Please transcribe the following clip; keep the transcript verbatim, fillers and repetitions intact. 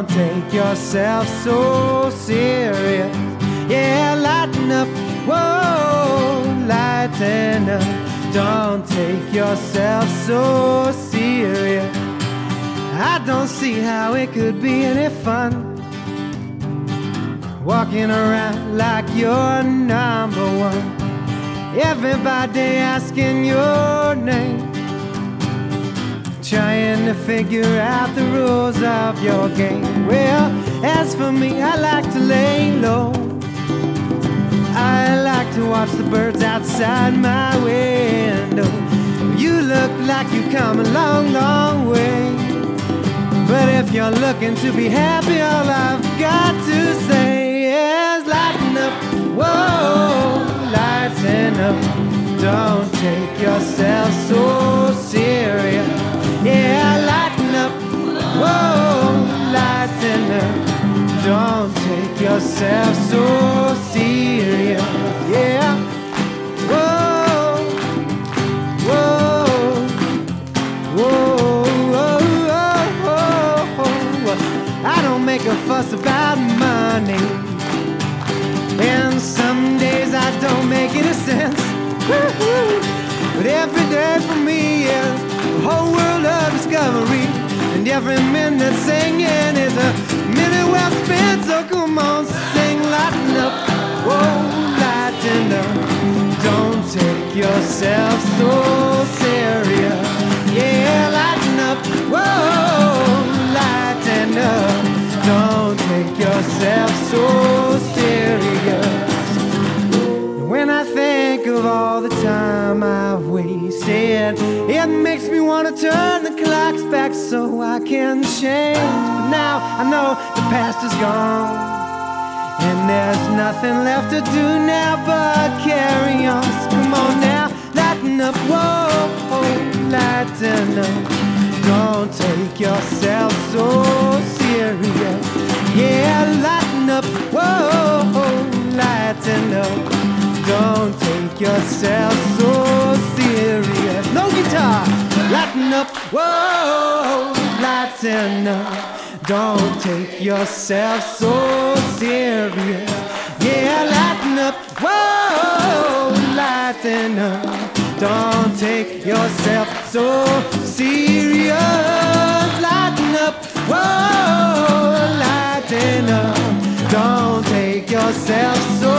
Don't take yourself so serious. Yeah, lighten up, whoa, lighten up. Don't take yourself so serious. I don't see how it could be any fun walking around like you're number one. Everybody asking your name, trying to figure out the rules of your game. Well, as for me, I like to lay low. I like to watch the birds outside my window. You look like you come a long, long way. But if you're looking to be happy, all I've got to say is lighten up, whoa, lighten up. Don't take yourself so serious. Yeah, lighten up, whoa, lighten up. Don't take yourself so serious. Yeah, whoa, whoa, whoa, whoa, whoa, whoa. I don't make a fuss about money, and some days I don't make any sense. But every day for me is a whole world of discovery, and every minute singing is a minute well spent. So come on, sing, lighten up, whoa, lighten up. Don't take yourself so serious. Yeah, lighten up, whoa, lighten up. Don't take yourself so serious. When I think of all the time I've wasted, it makes me want to turn the clocks back so I can change. But now I know the past is gone, and there's nothing left to do now but carry on. So come on now, lighten up, whoa, lighten up. Don't take yourself so serious. Yeah, lighten up, whoa, lighten up. Don't take yourself so serious. No guitar, lighten up, whoa, lighten up. Don't take yourself so serious. Yeah, lighten up, whoa, lighten up. Don't take yourself so serious. Lighten up, whoa, lighten up. Don't take yourself so